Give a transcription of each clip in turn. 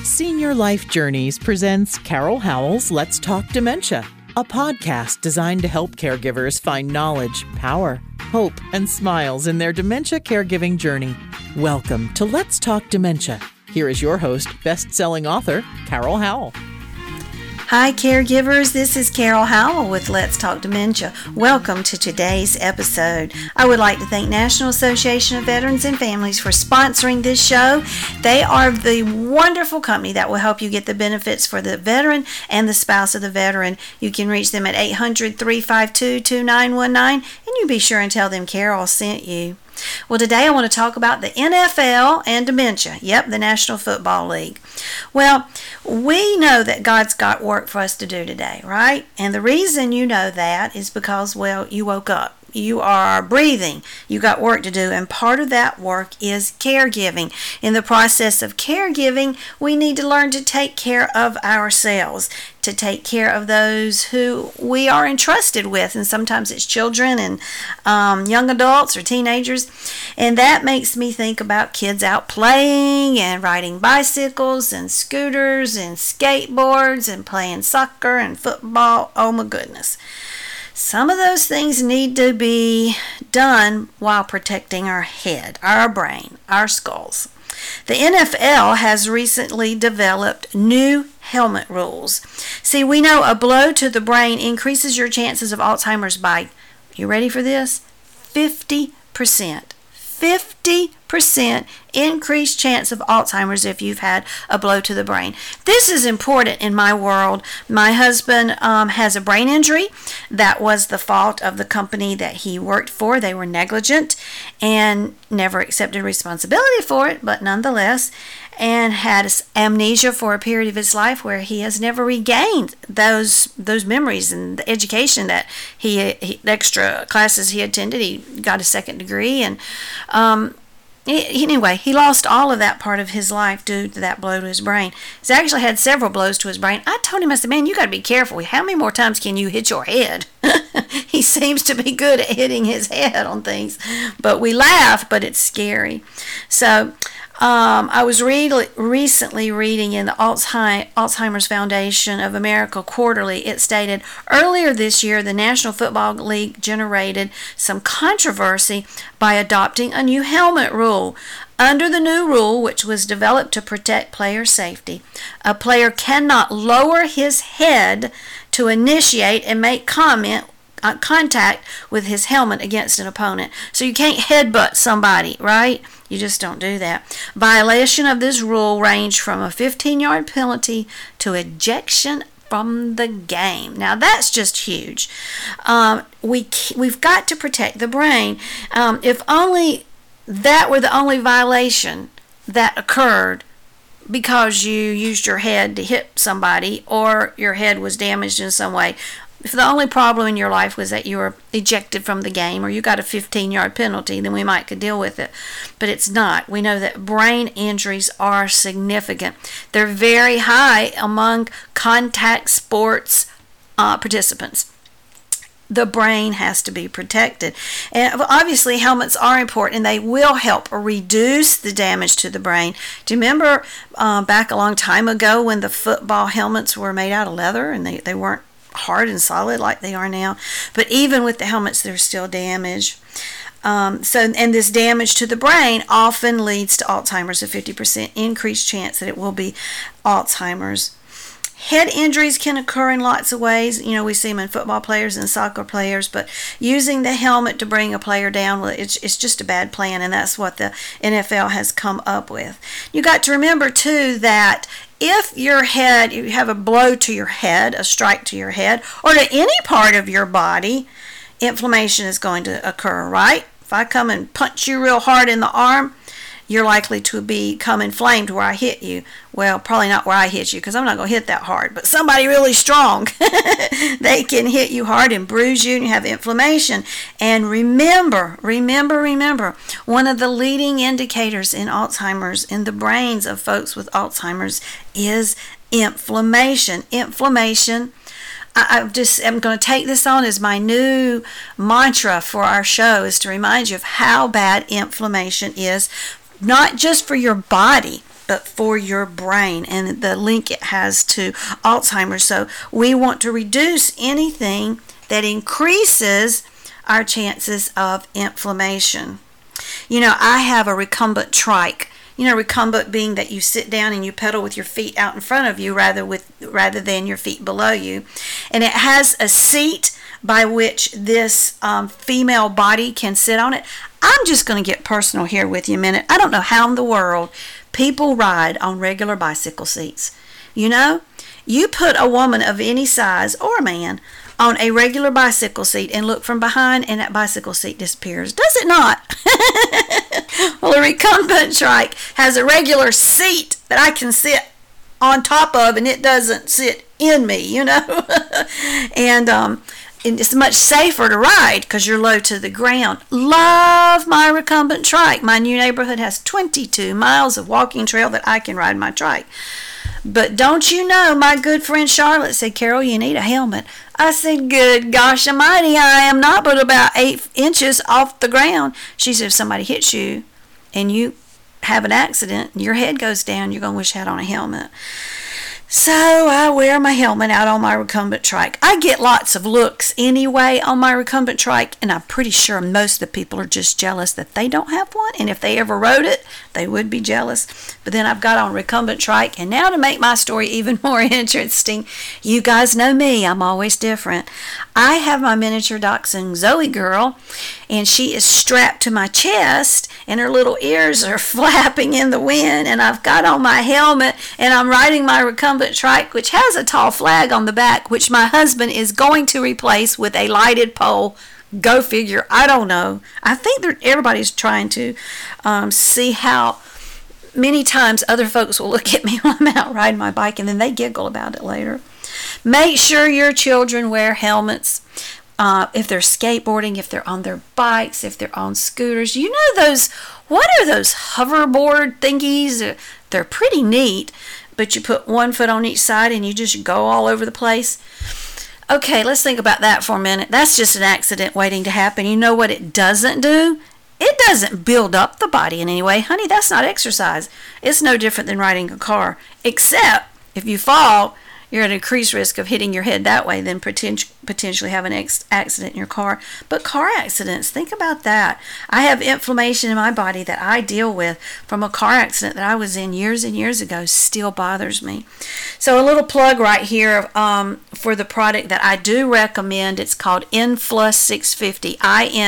Senior Life Journeys presents Carol Howell's Let's Talk Dementia, a podcast designed to help caregivers find knowledge, power, hope, and smiles in their dementia caregiving journey. Welcome to Let's Talk Dementia. Here is your host, best-selling author, Carol Howell. Hi caregivers, this is Carol Howell with Let's Talk Dementia. Welcome to today's episode. I would like to thank National Association of Veterans and Families for sponsoring this show. They are the wonderful company that will help you get the benefits for the veteran and the spouse of the veteran. You can reach them at 800-352-2919 and you be sure and tell them Carol sent you. Well, today I want to talk about the NFL and dementia. Yep, the National Football League. Well, we know that God's got work for us to do today, right? And the reason you know that is because, well, you woke up. You are breathing. You got work to do, and part of that work is caregiving. In the process of caregiving, we need to learn to take care of ourselves, to take care of those who we are entrusted with, and sometimes it's children and young adults or teenagers, and that makes me think about kids out playing and riding bicycles and scooters and skateboards and playing soccer and football. Oh my goodness. Some of those things need to be done while protecting our head, our brain, our skulls. The NFL has recently developed new helmet rules. See, we know a blow to the brain increases your chances of Alzheimer's by, you ready for this? 50%. 50% increased chance of Alzheimer's if you've had a blow to the brain. This is important in my world. My husband has a brain injury. That was the fault of the company that he worked for. They were negligent and never accepted responsibility for it, but nonetheless, and had amnesia for a period of his life where he has never regained those memories and the education that he extra classes he attended. He got a second degree, and anyway, he lost all of that part of his life due to that blow to his brain. He's actually had several blows to his brain. I told him, I said, man, you got to be careful. How many more times can you hit your head? He seems to be good at hitting his head on things, but we laugh, but it's scary. So I was recently reading in the Alzheimer's Foundation of America Quarterly. It stated, earlier this year, the National Football League generated some controversy by adopting a new helmet rule. Under the new rule, which was developed to protect player safety, a player cannot lower his head to initiate and make contact with his helmet against an opponent. So you can't headbutt somebody, right? You just don't do that. Violation of this rule ranged from a 15-yard penalty to ejection from the game. Now that's just huge. We've got to protect the brain. If only that were the only violation that occurred because you used your head to hit somebody or your head was damaged in some way. If the only problem in your life was that you were ejected from the game or you got a 15-yard penalty, then we might could deal with it. But it's not. We know that brain injuries are significant. They're very high among contact sports participants. The brain has to be protected. And obviously helmets are important and they will help reduce the damage to the brain. Do you remember back a long time ago when the football helmets were made out of leather and they weren't hard and solid like they are now? But even with the helmets, there's still damage. And this damage to the brain often leads to Alzheimer's, a 50% increased chance that it will be Alzheimer's. Head injuries can occur in lots of ways. You know, we see them in football players and soccer players, but using the helmet to bring a player down, well, it's just a bad plan, and that's what the NFL has come up with. You got to remember, too, that if you have a blow to your head, a strike to your head, or to any part of your body, inflammation is going to occur, right? If I come and punch you real hard in the arm, you're likely to become inflamed where I hit you. Well, probably not where I hit you because I'm not going to hit that hard, but somebody really strong, they can hit you hard and bruise you and you have inflammation. And remember, one of the leading indicators in Alzheimer's, in the brains of folks with Alzheimer's, is inflammation. I'm going to take this on as my new mantra for our show, is to remind you of how bad inflammation is, not just for your body, but for your brain, and the link it has to Alzheimer's. So we want to reduce anything that increases our chances of inflammation. You know, I have a recumbent trike. You know, recumbent being that you sit down and you pedal with your feet out in front of you rather than your feet below you. And it has a seat by which this female body can sit on it. I'm just going to get personal here with you a minute. I don't know how in the world people ride on regular bicycle seats. You know, you put a woman of any size or a man on a regular bicycle seat and look from behind, and that bicycle seat disappears. Does it not? Well, a recumbent trike has a regular seat that I can sit on top of, and it doesn't sit in me, you know. And it's much safer to ride because you're low to the ground. Love my recumbent trike. My new neighborhood has 22 miles of walking trail that I can ride my trike. But don't you know, my good friend Charlotte said, Carol, you need a helmet. I said, good gosh almighty, I am not but about 8 inches off the ground. She said, if somebody hits you and you have an accident and your head goes down, you're going to wish you had on a helmet. So I wear my helmet out on my recumbent trike. I get lots of looks anyway on my recumbent trike, and I'm pretty sure most of the people are just jealous that they don't have one. And if they ever rode it, they would be jealous. But then I've got on recumbent trike, and now to make my story even more interesting, you guys know me, I'm always different. I have my miniature dachshund Zoe girl, and she is strapped to my chest, and her little ears are flapping in the wind, and I've got on my helmet, and I'm riding my recumbent trike, which has a tall flag on the back, which my husband is going to replace with a lighted pole. Go figure. I don't know. I think everybody's trying to see how many times other folks will look at me when I'm out riding my bike, and then they giggle about it later. Make sure your children wear helmets. If they're skateboarding, if they're on their bikes, if they're on scooters. You know those, what are those hoverboard thingies? They're pretty neat, but you put one foot on each side and you just go all over the place. Okay, let's think about that for a minute. That's just an accident waiting to happen. You know what it doesn't do? It doesn't build up the body in any way. Honey, that's not exercise. It's no different than riding a car, except if you fall, you're at increased risk of hitting your head that way, then potentially have an accident in your car. But car accidents, think about that. I have inflammation in my body that I deal with from a car accident that I was in years and years ago. Still bothers me. So a little plug right here for the product that I do recommend. It's called Infla 650,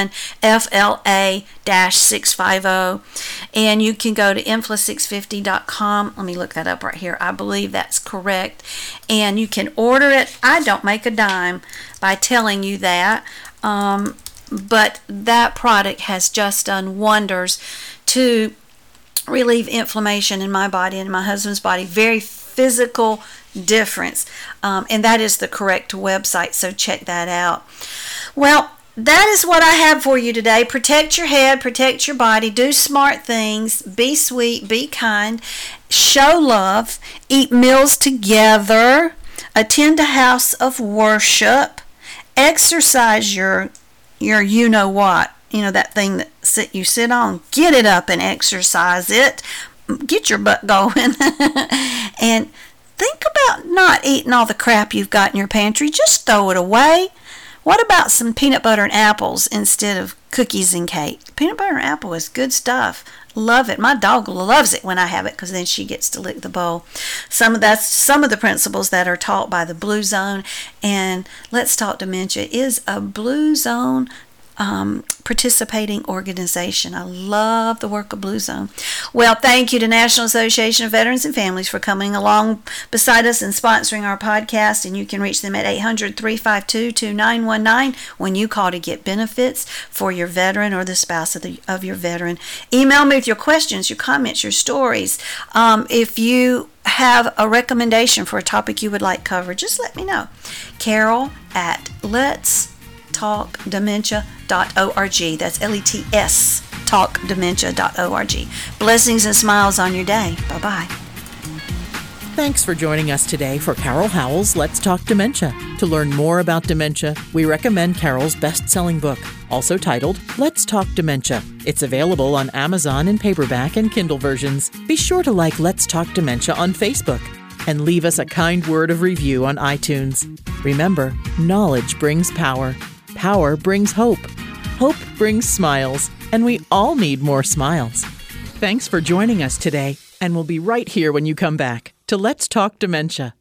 INFLA-650. And you can go to infla650.com. Let me look that up right here. I believe that's correct. And you can order it. I don't make a dime by telling you that. But that product has just done wonders to relieve inflammation in my body and my husband's body. Very physical difference. And that is the correct website, so check that out. Well, that is what I have for you today. Protect your head, protect your body, do smart things, be sweet, be kind, show love, eat meals together, attend a house of worship, exercise your you know what, you know, that thing that you sit on, get it up and exercise it, get your butt going, and think about not eating all the crap you've got in your pantry. Just throw it away. What about some peanut butter and apples instead of cookies and cake? Peanut butter and apple is good stuff. Love it. My dog loves it when I have it because then she gets to lick the bowl. That's some of the principles that are taught by the Blue Zone. And Let's Talk Dementia is a Blue Zone participating organization. I love the work of Blue Zone. Well, thank you to National Association of Veterans and Families for coming along beside us and sponsoring our podcast. And you can reach them at 800-352-2919 when you call to get benefits for your veteran or the spouse of your veteran. Email me with your questions, your comments, your stories. If you have a recommendation for a topic you would like covered, just let me know. Carol at letstalkdementia.org. That's LETS talkdementia.org. Blessings and smiles on your day. Bye-bye. Thanks for joining us today for Carol Howell's Let's Talk Dementia. To learn more about dementia, we recommend Carol's best-selling book, also titled Let's Talk Dementia. It's available on Amazon in paperback and Kindle versions. Be sure to like Let's Talk Dementia on Facebook and leave us a kind word of review on iTunes. Remember, knowledge brings power. Power brings hope. Hope brings smiles. And we all need more smiles. Thanks for joining us today, and we'll be right here when you come back to Let's Talk Dementia.